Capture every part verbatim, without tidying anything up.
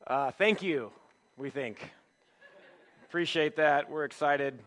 Uh, thank you, we think. Appreciate that. We're excited.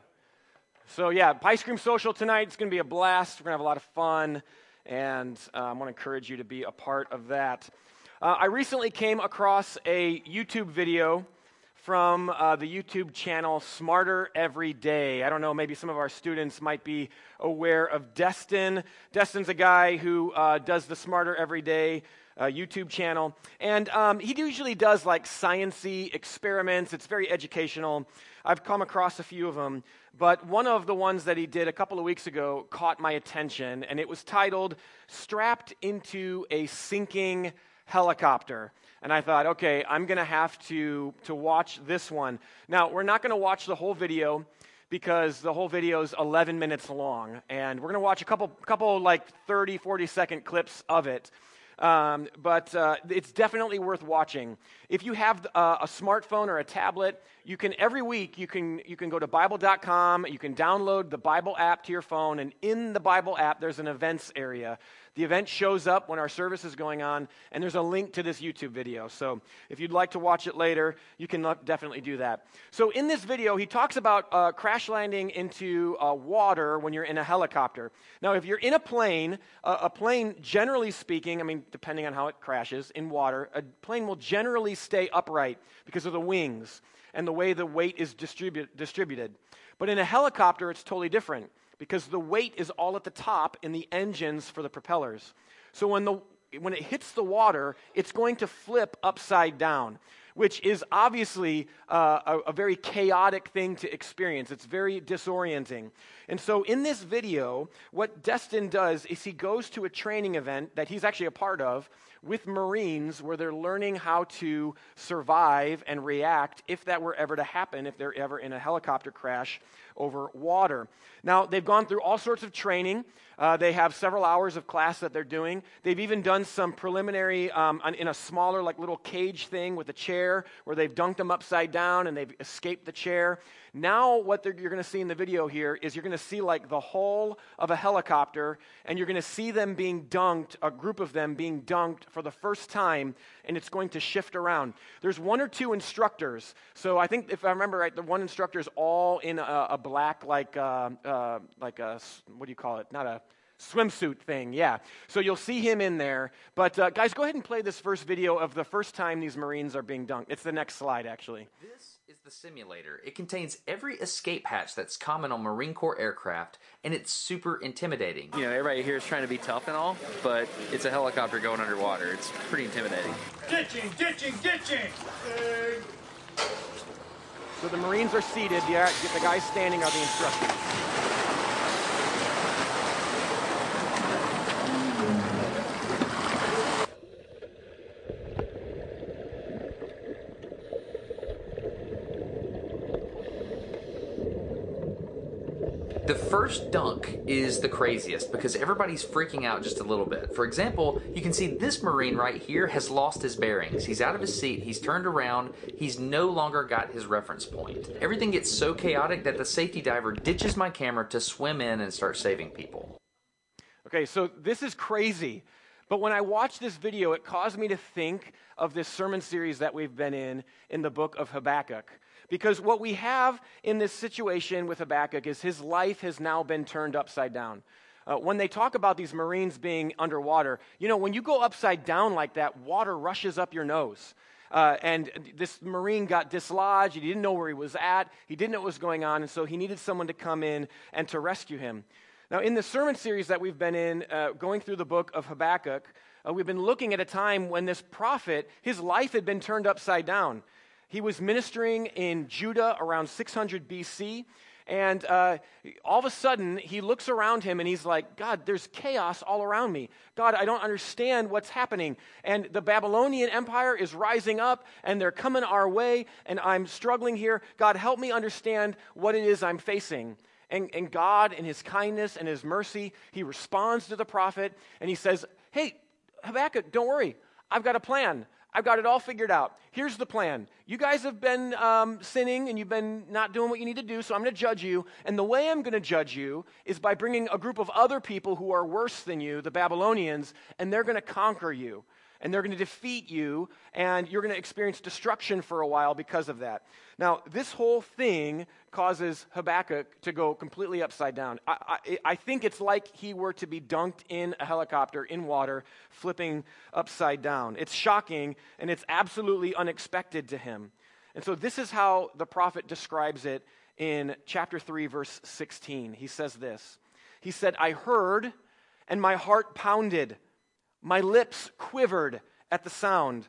So yeah, Ice Cream Social tonight. It's going to be a blast. We're going to have a lot of fun, and uh, I want to encourage you to be a part of that. Uh, I recently came across a YouTube video from uh, the YouTube channel Smarter Every Day. I don't know, maybe some of our students might be aware of Destin. Destin's a guy who uh, does the Smarter Every Day uh, YouTube channel. And um, he usually does like science-y experiments. It's very educational. I've come across a few of them. But one of the ones that he did a couple of weeks ago caught my attention. And it was titled, Strapped into a Sinking Helicopter. And I thought, okay, I'm going to have to to watch this one. Now, we're not going to watch the whole video because the whole video is eleven minutes long. And we're going to watch a couple, couple like thirty, forty second clips of it. Um, but uh, it's definitely worth watching. If you have uh, a smartphone or a tablet, you can every week you can you can go to Bible dot com. You can download the Bible app to your phone, and in the Bible app, there's an events area. The event shows up when our service is going on, and there's a link to this YouTube video. So if you'd like to watch it later, you can definitely do that. So in this video, he talks about uh, crash landing into uh, water when you're in a helicopter. Now, if you're in a plane, uh, a plane, generally speaking, I mean, depending on how it crashes, in water, a plane will generally stay upright because of the wings and the way the weight is distribu- distributed. But in a helicopter, it's totally different, because the weight is all at the top in the engines for the propellers. So when the when it hits the water, it's going to flip upside down, which is obviously uh, a, a very chaotic thing to experience. It's very disorienting. And so in this video, what Destin does is he goes to a training event that he's actually a part of with Marines, where they're learning how to survive and react if that were ever to happen, if they're ever in a helicopter crash over water. Now, they've gone through all sorts of training. Uh, they have several hours of class that they're doing. They've even done some preliminary um, in a smaller, like little cage thing with a chair, where they've dunked them upside down and they've escaped the chair. Now, what you're going to see in the video here is you're going to see like the hull of a helicopter, and you're going to see them being dunked, a group of them being dunked for the first time, and it's going to shift around. There's one or two instructors. So I think, if I remember right, the one instructor is all in a, a black, like, uh, uh, like a, what do you call it? Not a swimsuit thing, yeah. So you'll see him in there. But uh, guys, go ahead and play this first video of the first time these Marines are being dunked. It's the next slide, actually. This is the simulator. It contains every escape hatch that's common on Marine Corps aircraft, and it's super intimidating. You know, everybody here is trying to be tough and all, but it's a helicopter going underwater. It's pretty intimidating. Ditching, ditching, ditching! So the Marines are seated. The, the guys standing are the instructors. The first dunk is the craziest because everybody's freaking out just a little bit. For example, you can see this Marine right here has lost his bearings. He's out of his seat, he's turned around, he's no longer got his reference point. Everything gets so chaotic that the safety diver ditches my camera to swim in and start saving people. Okay, so this is crazy. But when I watched this video, it caused me to think of this sermon series that we've been in, in the book of Habakkuk. Because what we have in this situation with Habakkuk is his life has now been turned upside down. Uh, when they talk about these Marines being underwater, you know, when you go upside down like that, water rushes up your nose. Uh, and this Marine got dislodged. He didn't know where he was at. He didn't know what was going on, and so he needed someone to come in and to rescue him. Now, in the sermon series that we've been in, uh, going through the book of Habakkuk, uh, we've been looking at a time when this prophet, his life had been turned upside down. He was ministering in Judah around six hundred B C, and uh, all of a sudden, he looks around him and he's like, God, there's chaos all around me. God, I don't understand what's happening. And the Babylonian Empire is rising up, and they're coming our way, and I'm struggling here. God, help me understand what it is I'm facing. And, and God, in his kindness and his mercy, he responds to the prophet, and he says, hey, Habakkuk, don't worry. I've got a plan. I've got it all figured out. Here's the plan. You guys have been um, sinning, and you've been not doing what you need to do, so I'm going to judge you. And the way I'm going to judge you is by bringing a group of other people who are worse than you, the Babylonians, and they're going to conquer you. and they're going to defeat you, and you're going to experience destruction for a while because of that. Now, this whole thing causes Habakkuk to go completely upside down. I, I, I think it's like he were to be dunked in a helicopter in water, flipping upside down. It's shocking, and it's absolutely unexpected to him. And so this is how the prophet describes it in chapter three, verse sixteen. He says this. He said, I heard, and my heart pounded. My lips quivered at the sound.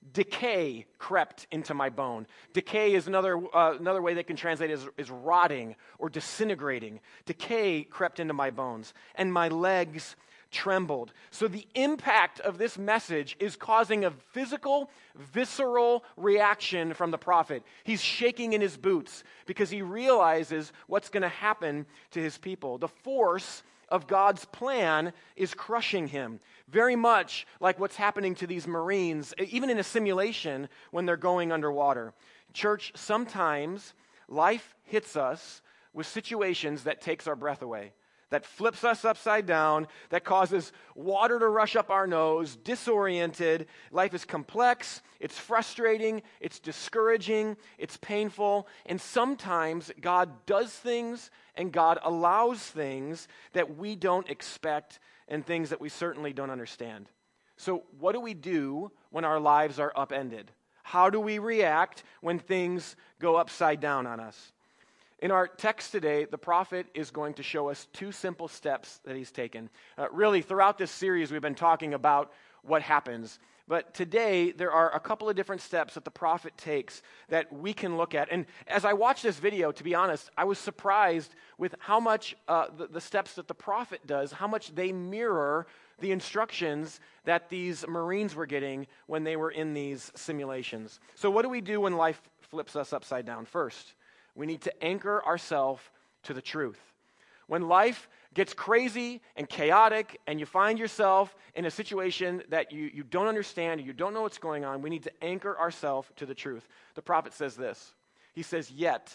Decay crept into my bone. Decay is another uh, another way they can translate it is, is rotting or disintegrating. Decay crept into my bones, and my legs trembled. So the impact of this message is causing a physical, visceral reaction from the prophet. He's shaking in his boots because he realizes what's going to happen to his people. The force of God's plan is crushing him, very much like what's happening to these Marines, even in a simulation when they're going underwater. Church, sometimes life hits us with situations that takes our breath away, that flips us upside down, that causes water to rush up our nose, disoriented. Life is complex, it's frustrating, it's discouraging, it's painful, and sometimes God does things and God allows things that we don't expect and things that we certainly don't understand. So what do we do when our lives are upended? How do we react when things go upside down on us? In our text today, the prophet is going to show us two simple steps that he's taken. Uh, really, throughout this series, we've been talking about what happens. But today, there are a couple of different steps that the prophet takes that we can look at. And as I watched this video, to be honest, I was surprised with how much uh, the, the steps that the prophet does, how much they mirror the instructions that these Marines were getting when they were in these simulations. So what do we do when life flips us upside down? First, we need to anchor ourselves to the truth. When life gets crazy and chaotic and you find yourself in a situation that you, you don't understand, you don't know what's going on, we need to anchor ourselves to the truth. The prophet says this. He says, yet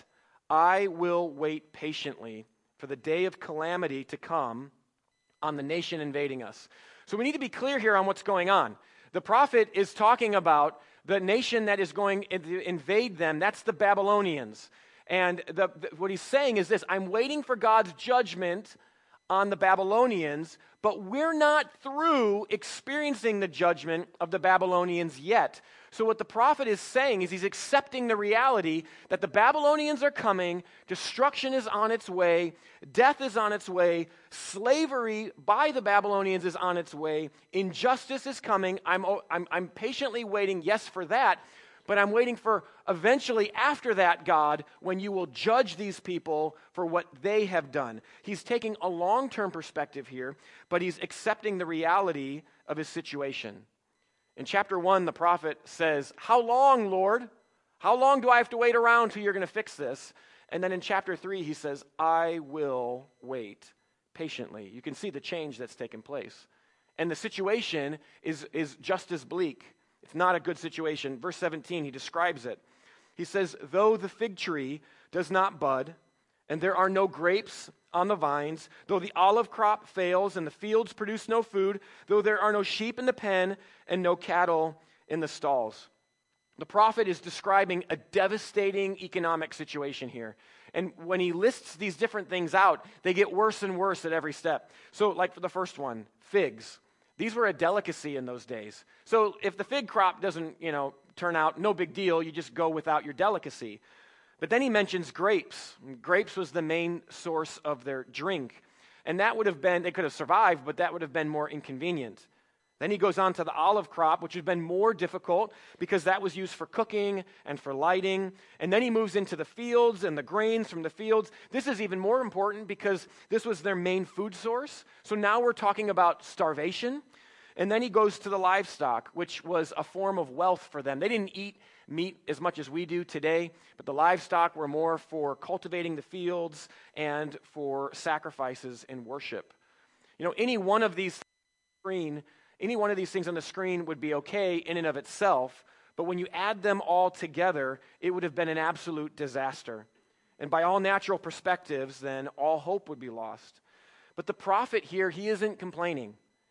I will wait patiently for the day of calamity to come on the nation invading us. So we need to be clear here on what's going on. The prophet is talking about the nation that is going to invade them. That's the Babylonians. And the, the, what he's saying is this, I'm waiting for God's judgment on the Babylonians, but we're not through experiencing the judgment of the Babylonians yet. So what the prophet is saying is he's accepting the reality that the Babylonians are coming, destruction is on its way, death is on its way, slavery by the Babylonians is on its way, injustice is coming. I'm, I'm, I'm patiently waiting, yes, for that, but I'm waiting for eventually after that, God, when you will judge these people for what they have done. He's taking a long-term perspective here, but he's accepting the reality of his situation. In chapter one, the prophet says, how long, Lord? How long do I have to wait around till you're going to fix this? And then in chapter three, he says, I will wait patiently. You can see the change that's taken place. And the situation is, is just as bleak. It's not a good situation. Verse seventeen, he describes it. He says, though the fig tree does not bud, and there are no grapes on the vines, though the olive crop fails and the fields produce no food, though there are no sheep in the pen and no cattle in the stalls. The prophet is describing a devastating economic situation here. And when he lists these different things out, they get worse and worse at every step. So like for the first one, figs. These were a delicacy in those days. So if the fig crop doesn't, you know, turn out, no big deal, you just go without your delicacy. But then he mentions grapes. Grapes was the main source of their drink. And that would have been, they could have survived, but that would have been more inconvenient. Then he goes on to the olive crop, which would have been more difficult because that was used for cooking and for lighting. And then he moves into the fields and the grains from the fields. This is even more important because this was their main food source. So now we're talking about starvation. And then he goes to the livestock, which was a form of wealth for them. They didn't eat meat as much as we do today, but the livestock were more for cultivating the fields and for sacrifices and worship. You know, any one of these screen Any one of these things on the screen would be okay in and of itself, but when you add them all together, it would have been an absolute disaster. And by all natural perspectives, then all hope would be lost. But the prophet here, he isn't complaining.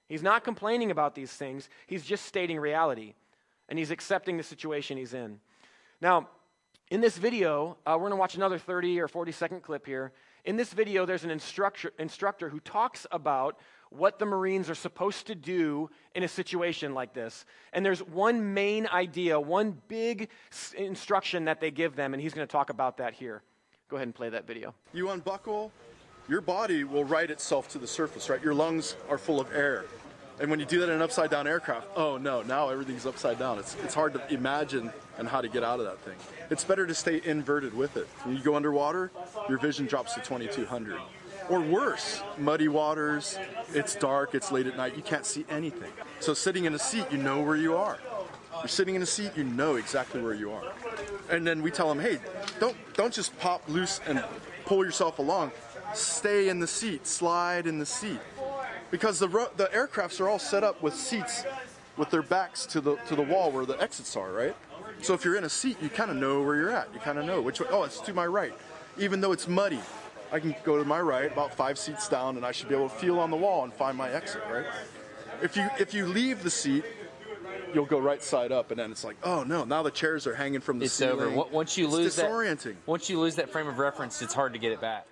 He's not complaining about these things. He's just stating reality, and he's accepting the situation he's in. Now, in this video, uh, we're going to watch another thirty or forty second clip here. In this video, there's an instructor, instructor who talks about what the Marines are supposed to do in a situation like this. And there's one main idea, one big s- instruction that they give them, and he's going to talk about that here. Go ahead and play that video. You unbuckle, your body will right itself to the surface, right? Your lungs are full of air. And when you do that in an upside down aircraft, oh no, now everything's upside down. It's it's hard to imagine and how to get out of that thing. It's better to stay inverted with it. When you go underwater, your vision drops to twenty-two hundred. Or worse, muddy waters, it's dark, it's late at night, you can't see anything. So sitting in a seat, you know where you are. You're sitting in a seat, you know exactly where you are. And then we tell them, hey, don't don't just pop loose and pull yourself along. Stay in the seat, slide in the seat. Because the ro- the aircrafts are all set up with seats with their backs to the to the wall where the exits are, right? So if you're in a seat, you kind of know where you're at. You kind of know which way. Oh, it's to my right. Even though it's muddy, I can go to my right about five seats down, and I should be able to feel on the wall and find my exit, right? If you if you leave the seat, you'll go right side up, and then it's like, oh no, now the chairs are hanging from the It's ceiling. over. Once you It's lose that, disorienting. once you lose that frame of reference, it's hard to get it back.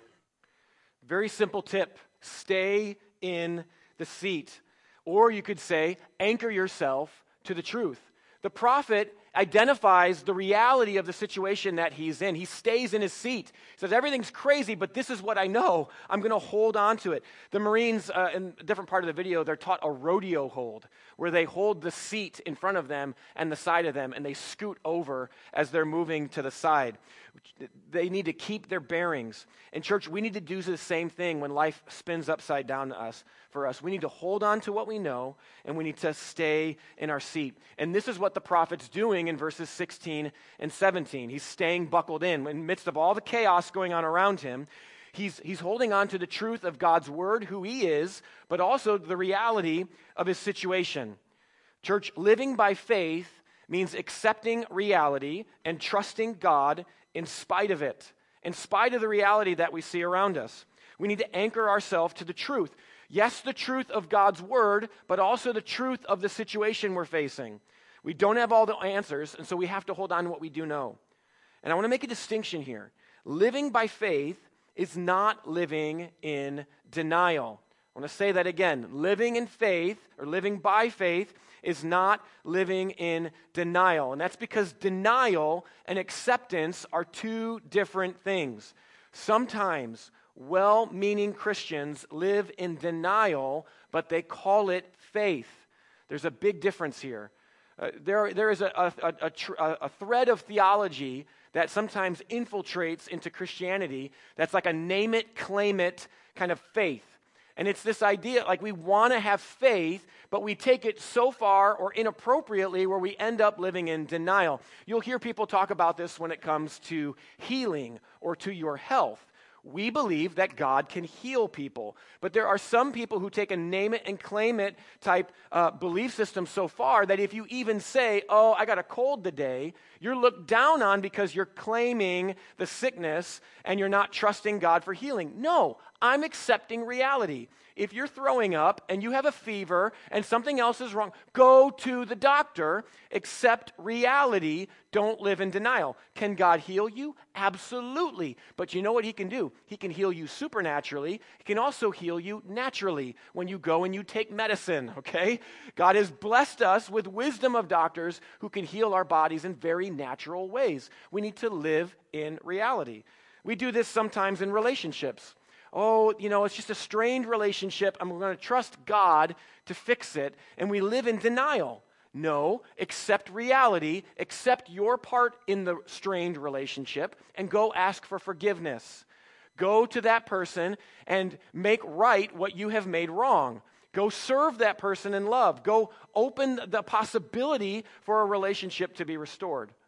Very simple tip. Stay in the seat. Or you could say, anchor yourself to the truth. The prophet identifies the reality of the situation that he's in. He stays in his seat. He says, everything's crazy, but this is what I know. I'm going to hold on to it. The Marines, uh, in a different part of the video, they're taught a rodeo hold, where they hold the seat in front of them and the side of them, and they scoot over as they're moving to the side. They need to keep their bearings. In church, we need to do the same thing when life spins upside down to us. For us, we need to hold on to what we know, and we need to stay in our seat. And this is what the prophet's doing in verses sixteen and seventeen. He's staying buckled in. In the midst of all the chaos going on around him, he's, he's holding on to the truth of God's word, who he is, but also the reality of his situation. Church, living by faith means accepting reality and trusting God in spite of it, in spite of the reality that we see around us. We need to anchor ourselves to the truth. Yes, the truth of God's word, but also the truth of the situation we're facing. We don't have all the answers, and so we have to hold on to what we do know. And I want to make a distinction here. Living by faith is not living in denial. I want to say that again. Living in faith, or living by faith, is not living in denial. And that's because denial and acceptance are two different things. Sometimes well-meaning Christians live in denial, but they call it faith. There's a big difference here. Uh, there, there is a, a, a, tr- a thread of theology that sometimes infiltrates into Christianity that's like a name it, claim it kind of faith. And it's this idea, like we want to have faith, but we take it so far or inappropriately where we end up living in denial. You'll hear people talk about this when it comes to healing or to your health. We believe that God can heal people, but there are some people who take a name it and claim it type uh, belief system so far that if you even say, oh, I got a cold today, you're looked down on because you're claiming the sickness and you're not trusting God for healing. No, I'm accepting reality. If you're throwing up and you have a fever and something else is wrong, go to the doctor. Accept reality. Don't live in denial. Can God heal you? Absolutely. But you know what he can do? He can heal you supernaturally. He can also heal you naturally when you go and you take medicine, okay? God has blessed us with wisdom of doctors who can heal our bodies in very natural ways. We need to live in reality. We do this sometimes in relationships. Oh, you know, it's just a strained relationship, and we're going to trust God to fix it, and we live in denial. No, accept reality, accept your part in the strained relationship, and go ask for forgiveness. Go to that person and make right what you have made wrong. Go serve that person in love. Go open the possibility for a relationship to be restored.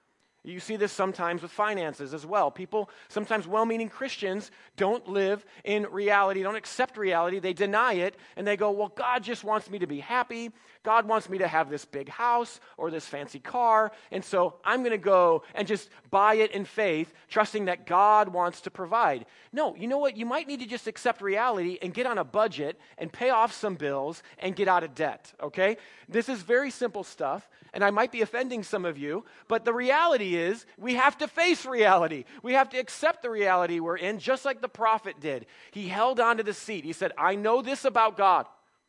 You see this sometimes with finances as well. People, sometimes well-meaning Christians, don't live in reality, don't accept reality. They deny it, and they go, well, God just wants me to be happy. God wants me to have this big house or this fancy car, and so I'm going to go and just buy it in faith, trusting that God wants to provide. No, you know what? You might need to just accept reality and get on a budget and pay off some bills and get out of debt, okay? This is very simple stuff, and I might be offending some of you, but the reality is we have to face reality. We have to accept the reality we're in, just like the prophet did. He held on to the seat. He said, I know this about God.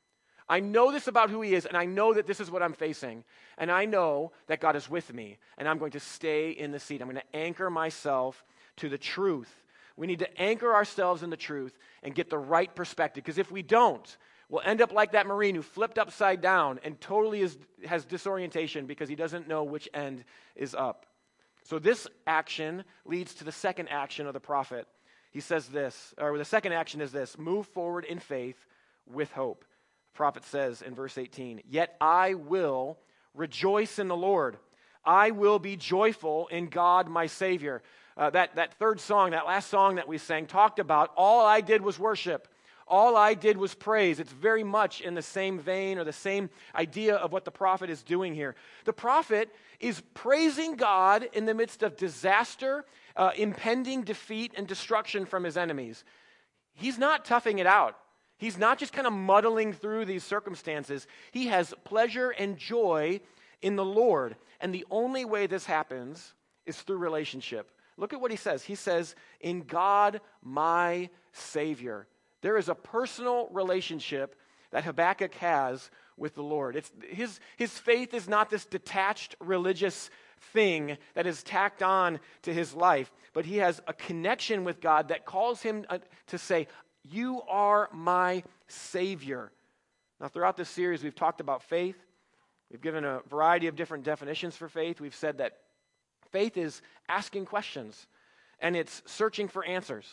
I know this about who he is, and I know that this is what I'm facing. And I know that God is with me, and I'm going to stay in the seat. I'm going to anchor myself to the truth. We need to anchor ourselves in the truth and get the right perspective, because if we don't, we'll end up like that Marine who flipped upside down and totally is, has disorientation because he doesn't know which end is up. So this action leads to the second action of the prophet. He says this, or the second action is this: move forward in faith with hope. The prophet says in verse eighteen, yet I will rejoice in the Lord. I will be joyful in God my Savior. Uh, that, that third song, that last song that we sang, talked about all I did was worship. All I did was praise. It's very much in the same vein or the same idea of what the prophet is doing here. The prophet is praising God in the midst of disaster, uh, impending defeat, and destruction from his enemies. He's not toughing it out. He's not just kind of muddling through these circumstances. He has pleasure and joy in the Lord. And the only way this happens is through relationship. Look at what he says. He says, in God my Savior. There is a personal relationship that Habakkuk has with the Lord. It's, his, his faith is not this detached religious thing that is tacked on to his life, but he has a connection with God that calls him uh, to say, you are my Savior. Now, throughout this series, we've talked about faith. We've given a variety of different definitions for faith. We've said that faith is asking questions, and it's searching for answers.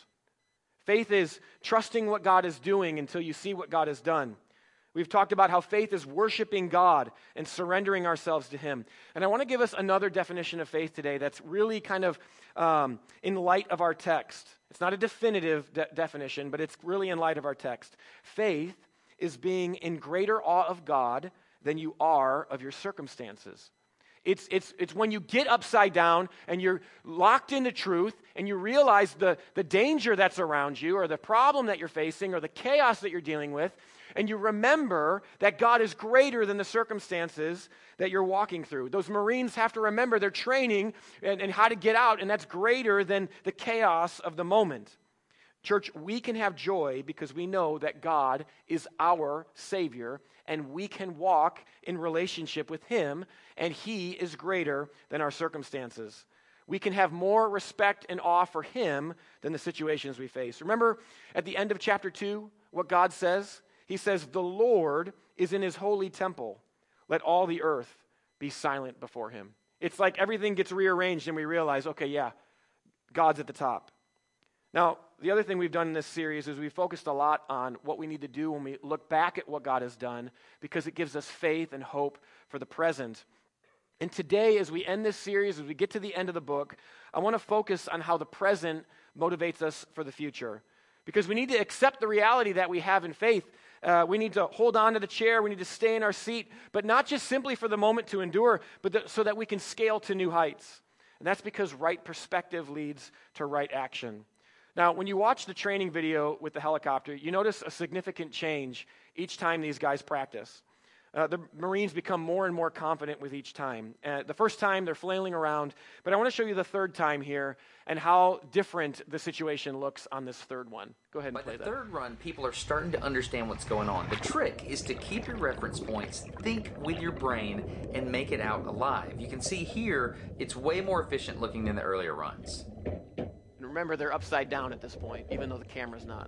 Faith is trusting what God is doing until you see what God has done. We've talked about how faith is worshiping God and surrendering ourselves to him. And I want to give us another definition of faith today that's really kind of um, in light of our text. It's not a definitive de- definition, but it's really in light of our text. Faith is being in greater awe of God than you are of your circumstances. It's, it's, it's when you get upside down and you're locked into truth and you realize the, the danger that's around you or the problem that you're facing or the chaos that you're dealing with, and you remember that God is greater than the circumstances that you're walking through. Those Marines have to remember their training and, and how to get out, and that's greater than the chaos of the moment. Church, we can have joy because we know that God is our Savior, and we can walk in relationship with him, and he is greater than our circumstances. We can have more respect and awe for him than the situations we face. Remember at the end of chapter two, what God says? He says, the Lord is in his holy temple. Let all the earth be silent before him. It's like everything gets rearranged and we realize, okay, yeah, God's at the top. Now, the other thing we've done in this series is we've focused a lot on what we need to do when we look back at what God has done, because it gives us faith and hope for the present. And today, as we end this series, as we get to the end of the book, I want to focus on how the present motivates us for the future. Because we need to accept the reality that we have in faith. Uh, we need to hold on to the chair. We need to stay in our seat, but not just simply for the moment to endure, but th- so that we can scale to new heights. And that's because right perspective leads to right action. Now, when you watch the training video with the helicopter, you notice a significant change each time these guys practice. Uh, the Marines become more and more confident with each time. Uh, the first time, they're flailing around, but I want to show you the third time here and how different the situation looks on this third one. Go ahead and By play the that. third run, people are starting to understand what's going on. The trick is to keep your reference points, think with your brain, and make it out alive. You can see here, it's way more efficient looking than the earlier runs. And remember, they're upside down at this point, even though the camera's not.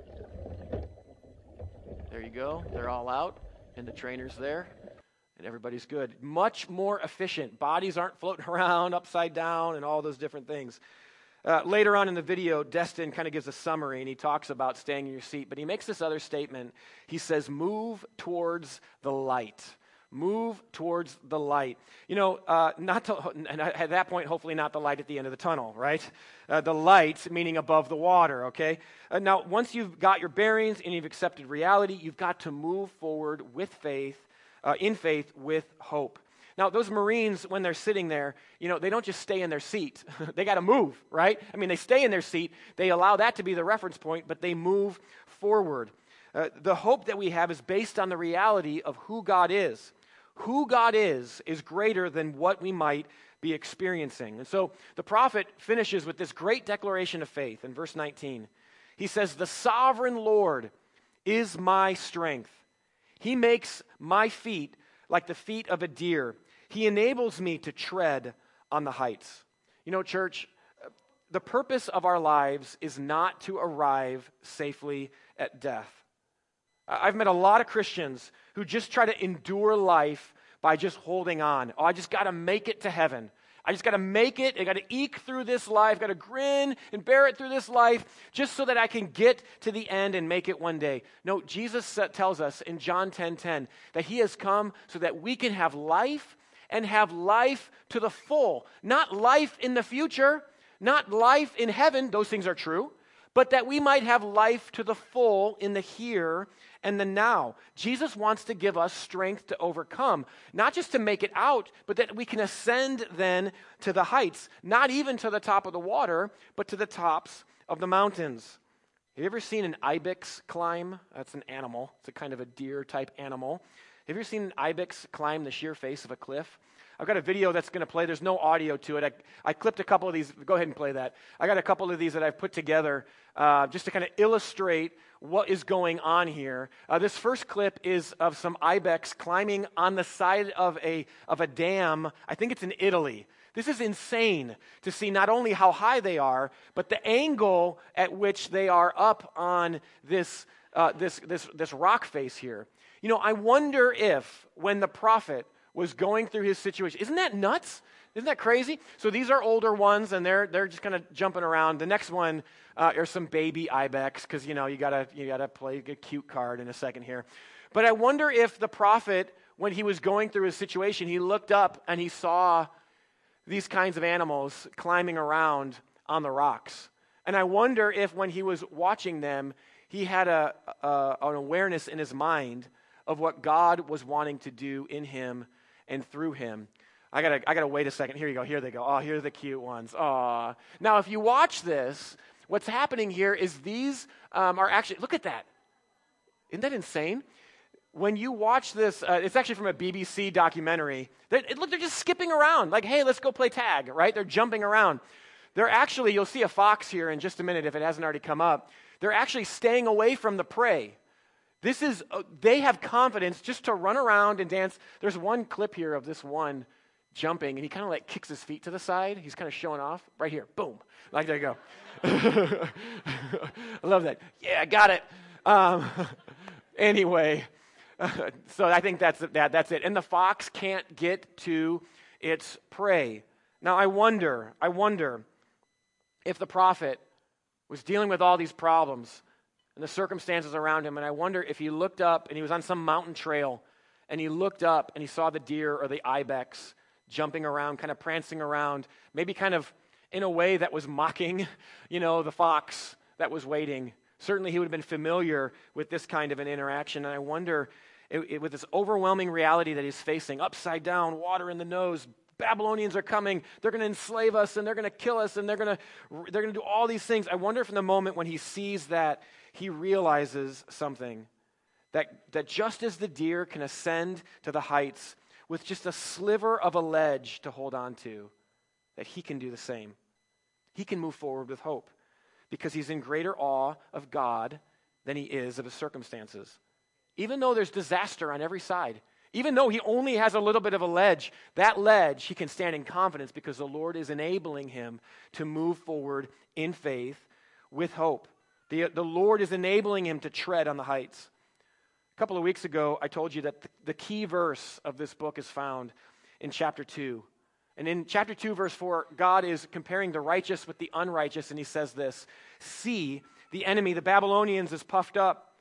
There you go. They're all out, and the trainer's there, and everybody's good. Much more efficient. Bodies aren't floating around upside down and all those different things. Uh, later on in the video, Destin kind of gives a summary, and he talks about staying in your seat, but he makes this other statement. He says, move towards the light. Move towards the light. You know, uh, not to, and at that point, hopefully not the light at the end of the tunnel, right? Uh, the light, meaning above the water, okay? Uh, now, once you've got your bearings and you've accepted reality, you've got to move forward with faith, uh, in faith, with hope. Now, those Marines, when they're sitting there, you know, they don't just stay in their seat. They got to move, right? I mean, they stay in their seat. They allow that to be the reference point, but they move forward. Uh, the hope that we have is based on the reality of who God is. Who God is is greater than what we might be experiencing. And so the prophet finishes with this great declaration of faith in verse nineteen. He says, "The sovereign Lord is my strength. He makes my feet like the feet of a deer. He enables me to tread on the heights." You know, church, the purpose of our lives is not to arrive safely at death. I've met a lot of Christians who just try to endure life by just holding on. Oh, I just got to make it to heaven. I just got to make it. I got to eke through this life, got to grin and bear it through this life just so that I can get to the end and make it one day. No, Jesus tells us in John ten ten that he has come so that we can have life and have life to the full. Not life in the future, not life in heaven. Those things are true. But that we might have life to the full in the here and the now. Jesus wants to give us strength to overcome, not just to make it out, but that we can ascend then to the heights, not even to the top of the water, but to the tops of the mountains. Have you ever seen an ibex climb? That's an animal. It's a kind of a deer-type animal. Have you ever seen an ibex climb the sheer face of a cliff? I've got a video that's going to play. There's no audio to it. I, I clipped a couple of these. Go ahead and play that. I got a couple of these that I've put together uh, just to kind of illustrate what is going on here. Uh, this first clip is of some ibex climbing on the side of a, of a dam. I think it's in Italy. This is insane to see not only how high they are, but the angle at which they are up on this, uh, this, this, this rock face here. You know, I wonder if when the prophet was going through his situation. Isn't that nuts? Isn't that crazy? So these are older ones, and they're they're just kind of jumping around. The next one uh, are some baby ibex, because you know you gotta you gotta play a cute card in a second here. But I wonder if the prophet, when he was going through his situation, he looked up and he saw these kinds of animals climbing around on the rocks. And I wonder if when he was watching them, he had a, a an awareness in his mind of what God was wanting to do in him and through him. I gotta, I gotta wait a second. Here you go. Here they go. Oh, here are the cute ones. Aw. Now, if you watch this, what's happening here is these um, are actually. Look at that. Isn't that insane? When you watch this, uh, it's actually from a B B C documentary. They're, it, look, they're just skipping around. Like, hey, let's go play tag. Right? They're jumping around. They're actually. You'll see a fox here in just a minute if it hasn't already come up. They're actually staying away from the prey. This is, uh, they have confidence just to run around and dance. There's one clip here of this one jumping, and he kind of like kicks his feet to the side. He's kind of showing off. Right here, boom. Like, there you go. I love that. Yeah, I got it. Um, anyway, uh, so I think that's that. That's it. And the fox can't get to its prey. Now, I wonder, I wonder if the prophet was dealing with all these problems and the circumstances around him, and I wonder if he looked up and he was on some mountain trail and he looked up and he saw the deer or the ibex jumping around, kind of prancing around, maybe kind of in a way that was mocking, you know, the fox that was waiting. Certainly he would have been familiar with this kind of an interaction, and I wonder, it, it, with this overwhelming reality that he's facing, upside down, water in the nose, Babylonians are coming, they're going to enslave us, and they're going to kill us, and they're going to they're going to do all these things. I wonder if in the moment when he sees that, he realizes something, that, that just as the deer can ascend to the heights with just a sliver of a ledge to hold on to, that he can do the same. He can move forward with hope because he's in greater awe of God than he is of his circumstances. Even though there's disaster on every side, even though he only has a little bit of a ledge, that ledge he can stand in confidence because the Lord is enabling him to move forward in faith with hope. The, the Lord is enabling him to tread on the heights. A couple of weeks ago, I told you that the, the key verse of this book is found in chapter two. And in chapter two, verse four, God is comparing the righteous with the unrighteous, and he says this, "See, the enemy, the Babylonians, is puffed up.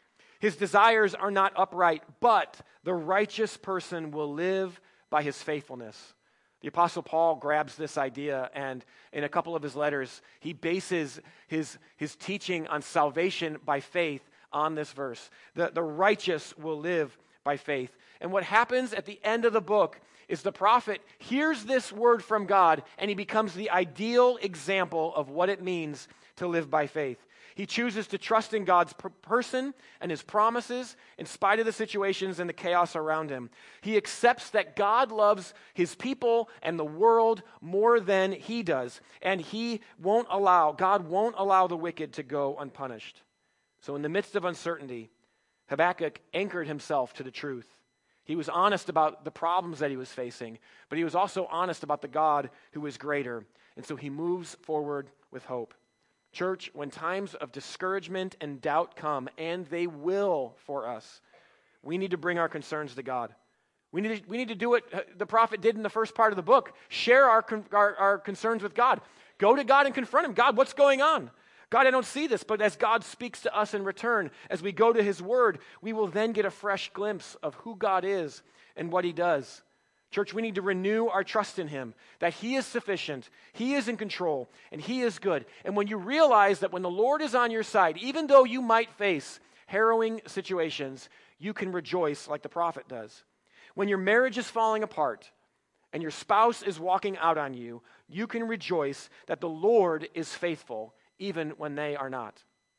His desires are not upright, but the righteous person will live by his faithfulness. The Apostle Paul grabs this idea, and in a couple of his letters, he bases his, his teaching on salvation by faith on this verse. The, the righteous will live by faith. And what happens at the end of the book is the prophet hears this word from God, and he becomes the ideal example of what it means to live by faith. He chooses to trust in God's per- person and his promises in spite of the situations and the chaos around him. He accepts that God loves his people and the world more than he does, and he won't allow, God won't allow the wicked to go unpunished. So in the midst of uncertainty, Habakkuk anchored himself to the truth. He was honest about the problems that he was facing, but he was also honest about the God who is greater. And so he moves forward with hope. Church, when times of discouragement and doubt come, and they will for us, we need to bring our concerns to God. We need to, we need to do what the prophet did in the first part of the book. Share our, our, our concerns with God. Go to God and confront him. God, what's going on? God, I don't see this, but as God speaks to us in return, as we go to his word, we will then get a fresh glimpse of who God is and what he does. Church, we need to renew our trust in him, that he is sufficient, he is in control, and he is good. And when you realize that when the Lord is on your side, even though you might face harrowing situations, you can rejoice like the prophet does. When your marriage is falling apart and your spouse is walking out on you, you can rejoice that the Lord is faithful even when they are not.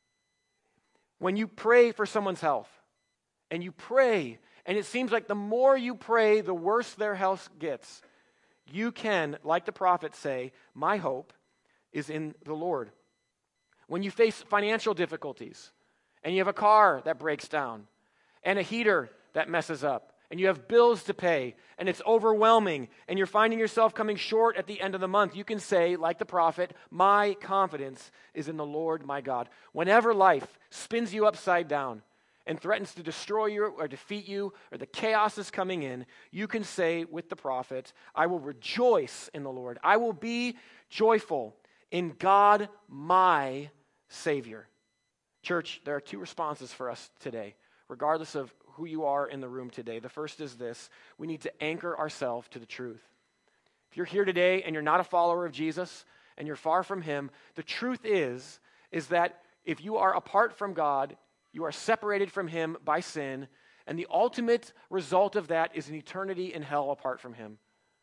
When you pray for someone's health, and you pray, and it seems like the more you pray, the worse their health gets, you can, like the prophet, say, my hope is in the Lord. When you face financial difficulties, and you have a car that breaks down, and a heater that messes up, and you have bills to pay, and it's overwhelming, and you're finding yourself coming short at the end of the month, you can say, like the prophet, my confidence is in the Lord my God. Whenever life spins you upside down and threatens to destroy you or defeat you, or the chaos is coming in, you can say with the prophet, I will rejoice in the Lord. I will be joyful in God my Savior. Church, there are two responses for us today, regardless of who you are in the room today. The first is this: we need to anchor ourselves to the truth. If you're here today and you're not a follower of Jesus and you're far from him, the truth is, is that if you are apart from God, you are separated from him by sin, and the ultimate result of that is an eternity in hell apart from him.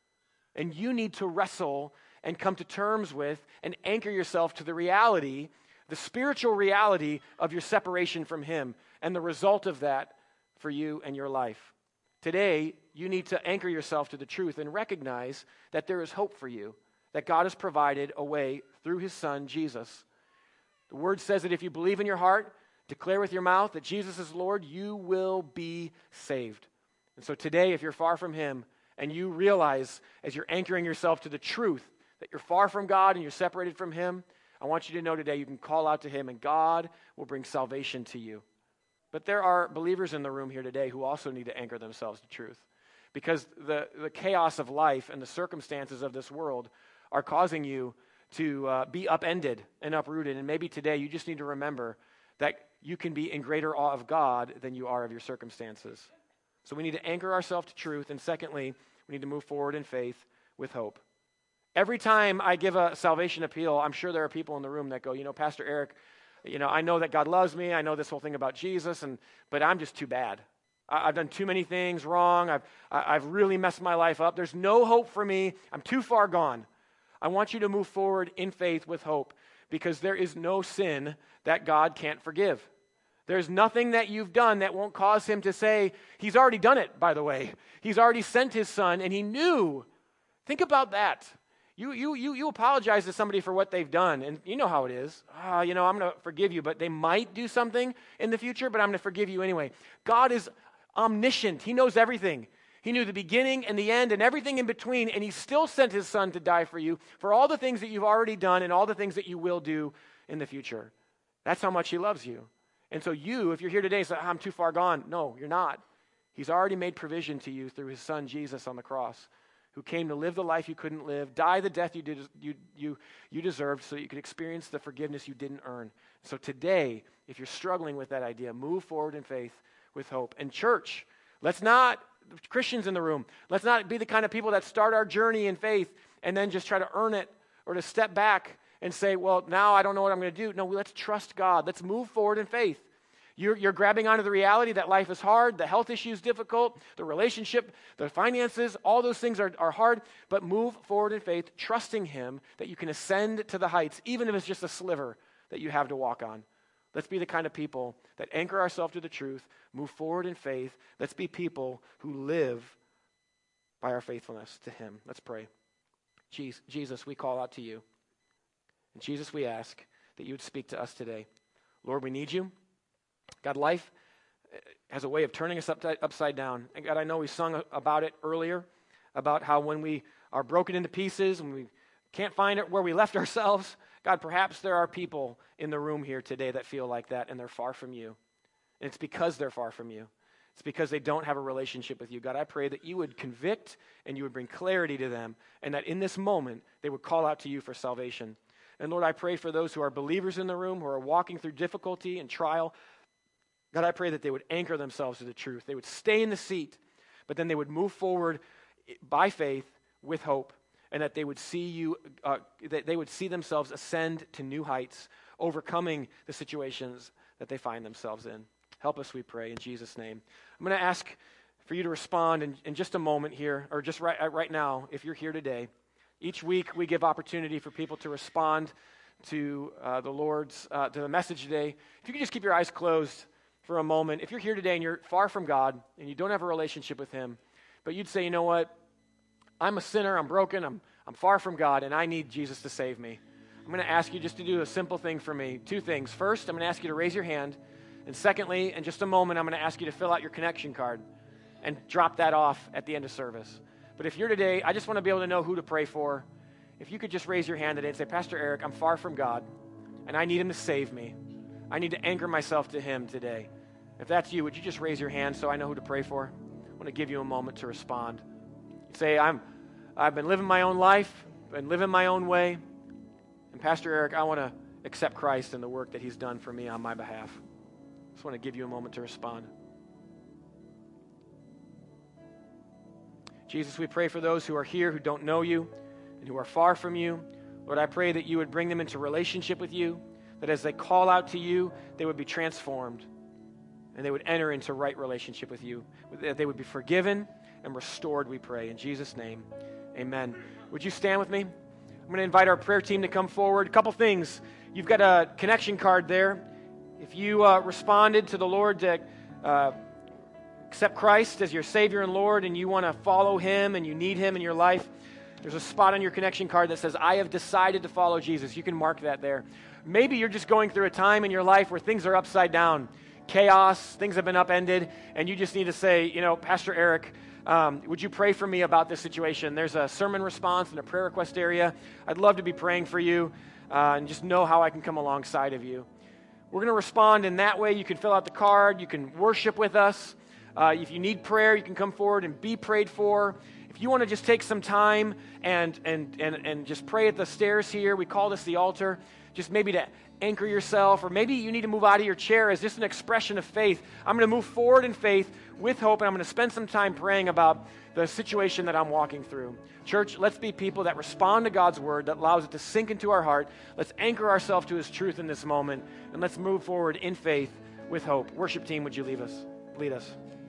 And you need to wrestle and come to terms with and anchor yourself to the reality, the spiritual reality of your separation from him, and the result of that for you and your life. Today, you need to anchor yourself to the truth and recognize that there is hope for you, that God has provided a way through his son, Jesus. The word says that if you believe in your heart, declare with your mouth that Jesus is Lord, you will be saved. And so today, if you're far from him and you realize as you're anchoring yourself to the truth that you're far from God and you're separated from him, I want you to know today you can call out to him and God will bring salvation to you. But there are believers in the room here today who also need to anchor themselves to truth, because the, the chaos of life and the circumstances of this world are causing you to uh, be upended and uprooted. And maybe today you just need to remember that you can be in greater awe of God than you are of your circumstances. So we need to anchor ourselves to truth. And secondly, we need to move forward in faith with hope. Every time I give a salvation appeal, I'm sure there are people in the room that go, you know, Pastor Eric, you know, I know that God loves me. I know this whole thing about Jesus, and but I'm just too bad. I, I've done too many things wrong. I've I, I've really messed my life up. There's no hope for me. I'm too far gone. I want you to move forward in faith with hope, because there is no sin that God can't forgive. There's nothing that you've done that won't cause him to say, he's already done it, by the way. He's already sent his son, and he knew. Think about that. You you you you apologize to somebody for what they've done, and you know how it is. Ah, you know, I'm going to forgive you, but they might do something in the future, but I'm going to forgive you anyway. God is omniscient. He knows everything. He knew the beginning and the end and everything in between, and he still sent his son to die for you for all the things that you've already done and all the things that you will do in the future. That's how much he loves you. And so you, if you're here today, say, I'm too far gone. No, you're not. He's already made provision to you through his son Jesus on the cross. who came to live the life you couldn't live, die the death you, did, you, you, you deserved so that you could experience the forgiveness you didn't earn. So today, if you're struggling with that idea, move forward in faith with hope. And church, let's not, Christians in the room, let's not be the kind of people that start our journey in faith and then just try to earn it or to step back and say, well, now I don't know what I'm going to do. No, let's trust God. Let's move forward in faith. You're, you're grabbing onto the reality that life is hard, the health issue is difficult, the relationship, the finances, all those things are, are hard, but move forward in faith, trusting Him that you can ascend to the heights, even if it's just a sliver that you have to walk on. Let's be the kind of people that anchor ourselves to the truth, move forward in faith. Let's be people who live by our faithfulness to Him. Let's pray. Jesus, we call out to you. And Jesus, we ask that you would speak to us today. Lord, we need you. God, life has a way of turning us up, upside down. And God, I know we sung about it earlier, about how when we are broken into pieces and we can't find it where we left ourselves, God, perhaps there are people in the room here today that feel like that and they're far from you. And it's because they're far from you. It's because they don't have a relationship with you. God, I pray that you would convict and you would bring clarity to them and that in this moment they would call out to you for salvation. And Lord, I pray for those who are believers in the room, who are walking through difficulty and trial. God, I pray that they would anchor themselves to the truth. They would stay in the seat, but then they would move forward by faith with hope, and that they would see you, uh, that they would see themselves ascend to new heights, overcoming the situations that they find themselves in. Help us, we pray, in Jesus' name. I'm going to ask for you to respond in, in just a moment here, or just right, right now, if you're here today. Each week we give opportunity for people to respond to uh, the Lord's, uh, to the message today. If you could just keep your eyes closed for a moment. If you're here today and you're far from God and you don't have a relationship with Him, but you'd say, you know what, I'm a sinner, I'm broken, I'm, I'm far from God, and I need Jesus to save me. I'm going to ask you just to do a simple thing for me. Two things. First, I'm going to ask you to raise your hand. And secondly, in just a moment, I'm going to ask you to fill out your connection card and drop that off at the end of service. But if you're today, I just want to be able to know who to pray for. If you could just raise your hand today and say, Pastor Eric, I'm far from God, and I need Him to save me. I need to anchor myself to Him today. If that's you, would you just raise your hand so I know who to pray for? I want to give you a moment to respond. You say, I'm, I've been living my own life, been living my own way, and Pastor Eric, I want to accept Christ and the work that He's done for me on my behalf. I just want to give you a moment to respond. Jesus, we pray for those who are here who don't know you and who are far from you. Lord, I pray that you would bring them into relationship with you, that as they call out to you, they would be transformed and they would enter into right relationship with you, that they would be forgiven and restored, we pray. In Jesus' name, amen. Would you stand with me? I'm going to invite our prayer team to come forward. A couple things. You've got a connection card there. If you uh, responded to the Lord to uh, accept Christ as your Savior and Lord, and you want to follow Him and you need Him in your life, there's a spot on your connection card that says, I have decided to follow Jesus. You can mark that there. Maybe you're just going through a time in your life where things are upside down, chaos, things have been upended, and you just need to say, you know, Pastor Eric, um, would you pray for me about this situation? There's a sermon response in a prayer request area. I'd love to be praying for you uh, and just know how I can come alongside of you. We're going to respond in that way. You can fill out the card. You can worship with us. Uh, if you need prayer, you can come forward and be prayed for. If you want to just take some time and, and, and, and just pray at the stairs here, we call this the altar, just maybe to anchor yourself, or maybe you need to move out of your chair as just an expression of faith. I'm going to move forward in faith with hope, and I'm going to spend some time praying about the situation that I'm walking through. Church, let's be people that respond to God's word, that allows it to sink into our heart. Let's anchor ourselves to His truth in this moment, and let's move forward in faith with hope. Worship team, would you leave us? Lead us.